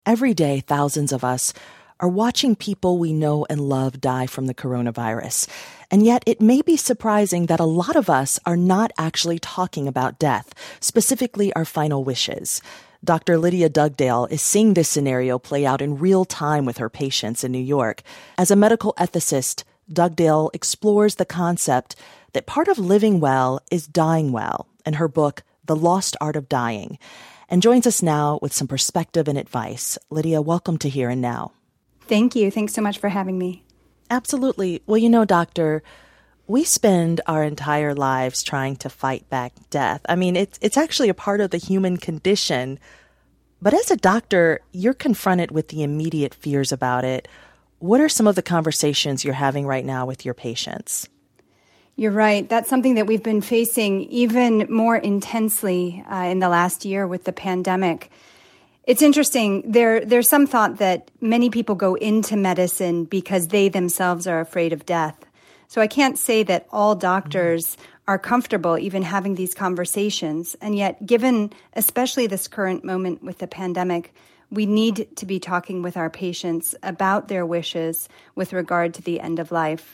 Every day, thousands of us are watching people we know and love die from the coronavirus. And yet it may be surprising that a lot of us are not actually talking about death, specifically our final wishes. Dr. Lydia Dugdale is seeing this scenario play out in real time with her patients in New York. As a medical ethicist, Dugdale explores the concept that part of living well is dying well in her book, The Lost Art of Dying, and joins us now with some perspective and advice. Lydia, welcome to Here and Now. Thank you. Thanks so much for having me. Absolutely. Well, you know, doctor, we spend our entire lives trying to fight back death. I mean, it's actually a part of the human condition. But as a doctor, you're confronted with the immediate fears about it. What are some of the conversations you're having right now with your patients? You're right. That's something that we've been facing even more intensely in the last year with the pandemic. It's interesting. There's some thought that many people go into medicine because they themselves are afraid of death. So I can't say that all doctors are comfortable even having these conversations. And yet, given especially this current moment with the pandemic, we need to be talking with our patients about their wishes with regard to the end of life.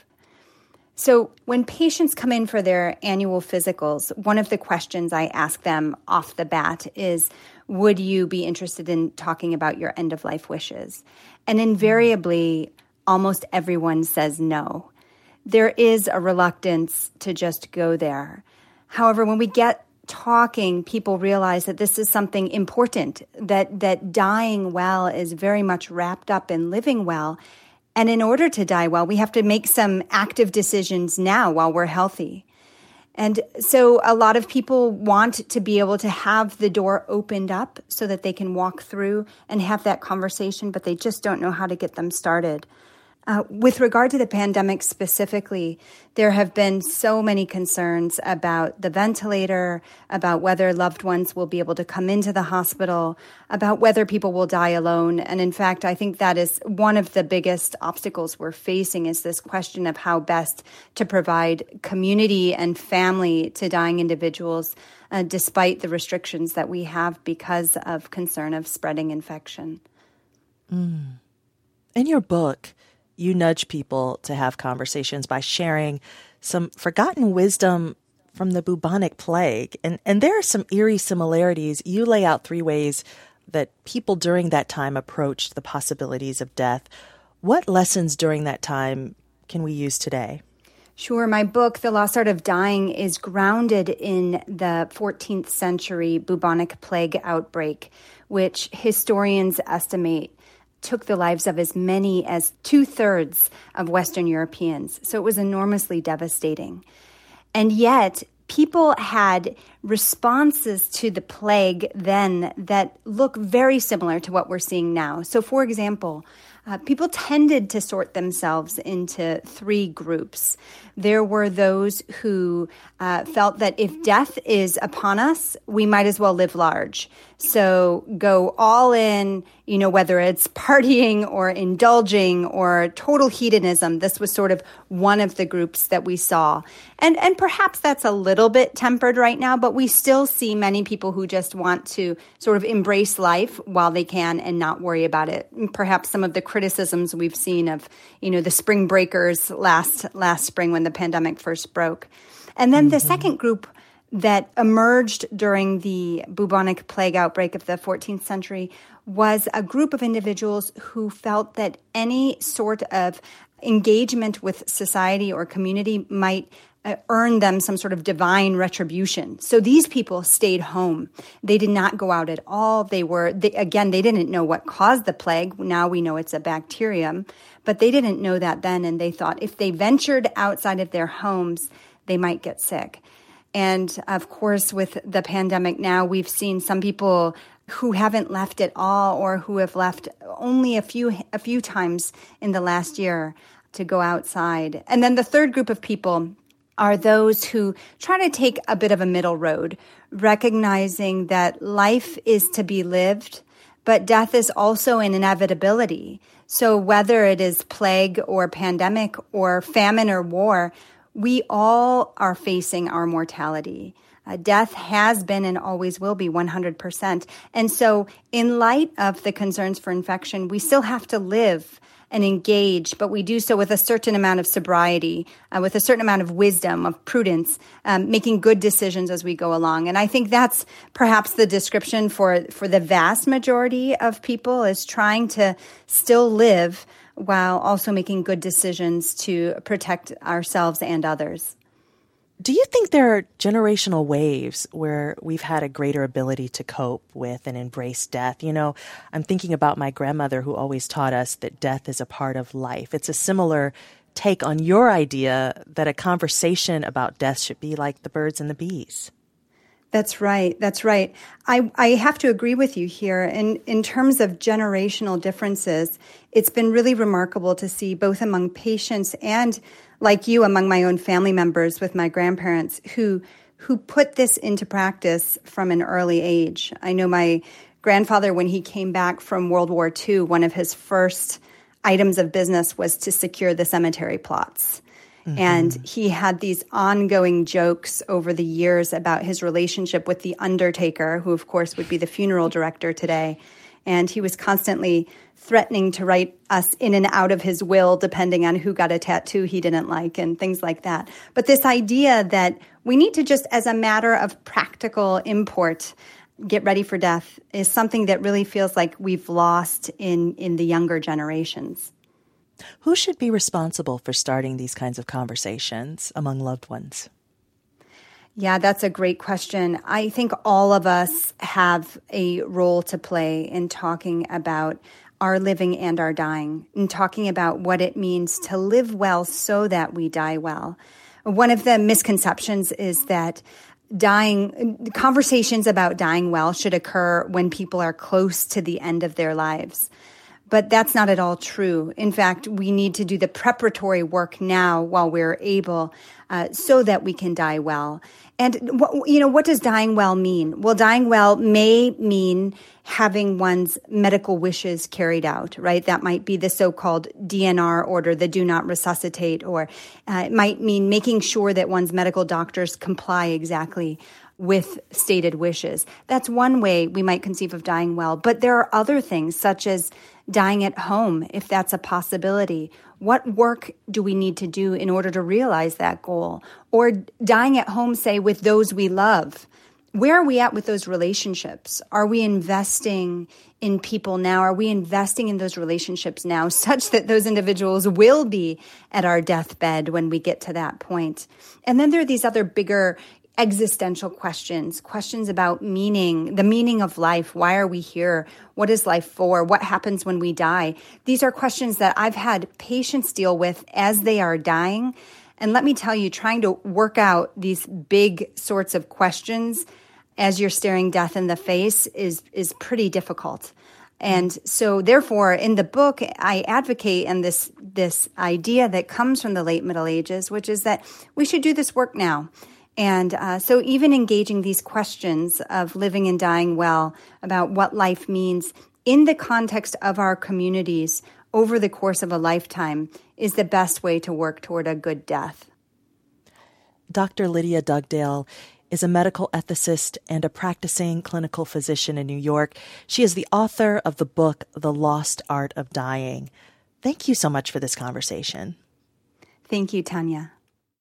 So when patients come in for their annual physicals, one of the questions I ask them off the bat is, would you be interested in talking about your end-of-life wishes? And invariably, almost everyone says no. There is a reluctance to just go there. However, when we get talking, people realize that this is something important, that dying well is very much wrapped up in living well. And in order to die well, we have to make some active decisions now while we're healthy. And so a lot of people want to be able to have the door opened up so that they can walk through and have that conversation, but they just don't know how to get them started. With regard to the pandemic specifically, there have been so many concerns about the ventilator, about whether loved ones will be able to come into the hospital, about whether people will die alone. And in fact, I think that is one of the biggest obstacles we're facing is this question of how best to provide community and family to dying individuals, despite the restrictions that we have because of concern of spreading infection. In your book, you nudge people to have conversations by sharing some forgotten wisdom from the bubonic plague. And there are some eerie similarities. You lay out 3 ways that people during that time approached the possibilities of death. What lessons during that time can we use today? Sure. My book, The Lost Art of Dying, is grounded in the 14th century bubonic plague outbreak, which historians estimate took the lives of as many as 2/3 of Western Europeans. So it was enormously devastating. And yet, people had responses to the plague then that look very similar to what we're seeing now. So, for example, people tended to sort themselves into 3 groups. There were those who felt that if death is upon us, we might as well live large. So go all in, whether it's partying or indulging or total hedonism. This was sort of one of the groups that we saw. And perhaps that's a little bit tempered right now, but we still see many people who just want to sort of embrace life while they can and not worry about it. Perhaps some of the criticisms we've seen of, the spring breakers last spring when the pandemic first broke. And then the second group that emerged during the bubonic plague outbreak of the 14th century was a group of individuals who felt that any sort of engagement with society or community might earn them some sort of divine retribution. So these people stayed home. They did not go out at all. They didn't know what caused the plague. Now we know it's a bacterium, but they didn't know that then. And they thought if they ventured outside of their homes, they might get sick. And of course, with the pandemic now, we've seen some people who haven't left at all or who have left only a few times in the last year to go outside. And then the third group of people are those who try to take a bit of a middle road, recognizing that life is to be lived, but death is also an inevitability. So whether it is plague or pandemic or famine or war, we all are facing our mortality. Death has been and always will be 100%. And so in light of the concerns for infection, we still have to live and engage, but we do so with a certain amount of sobriety, with a certain amount of wisdom, of prudence, making good decisions as we go along. And I think that's perhaps the description for the vast majority of people, is trying to still live while also making good decisions to protect ourselves and others. Do you think there are generational waves where we've had a greater ability to cope with and embrace death? You know, I'm thinking about my grandmother, who always taught us that death is a part of life. It's a similar take on your idea that a conversation about death should be like the birds and the bees. That's right. That's right. I have to agree with you here. In terms of generational differences, it's been really remarkable to see, both among patients and, like you, among my own family members with my grandparents, who put this into practice from an early age. I know my grandfather, when he came back from World War II, one of his first items of business was to secure the cemetery plots. Mm-hmm. And he had these ongoing jokes over the years about his relationship with the undertaker, who, of course, would be the funeral director today. And he was constantly threatening to write us in and out of his will, depending on who got a tattoo he didn't like and things like that. But this idea that we need to just, as a matter of practical import, get ready for death is something that really feels like we've lost in the younger generations. Who should be responsible for starting these kinds of conversations among loved ones? Yeah, that's a great question. I think all of us have a role to play in talking about our living and our dying, and talking about what it means to live well so that we die well. One of the misconceptions is that conversations about dying well should occur when people are close to the end of their lives. But that's not at all true. In fact, we need to do the preparatory work now while we're able, so that we can die well. And, what does dying well mean? Well, dying well may mean having one's medical wishes carried out, right? That might be the so-called DNR order, the do not resuscitate, or it might mean making sure that one's medical doctors comply exactly with stated wishes. That's one way we might conceive of dying well. But there are other things, such as dying at home, if that's a possibility. What work do we need to do in order to realize that goal? Or dying at home, say, with those we love. Where are we at with those relationships? Are we investing in people now? Are we investing in those relationships now such that those individuals will be at our deathbed when we get to that point? And then there are these other bigger existential questions about meaning, the meaning of life. Why are we here? What is life for? What happens when we die? These are questions that I've had patients deal with as they are dying. And let me tell you, trying to work out these big sorts of questions as you're staring death in the face is pretty difficult. And so therefore, in the book, I advocate and this idea that comes from the late Middle Ages, which is that we should do this work now. And so even engaging these questions of living and dying well, about what life means in the context of our communities over the course of a lifetime, is the best way to work toward a good death. Dr. Lydia Dugdale is a medical ethicist and a practicing clinical physician in New York. She is the author of the book, The Lost Art of Dying. Thank you so much for this conversation. Thank you, Tanya.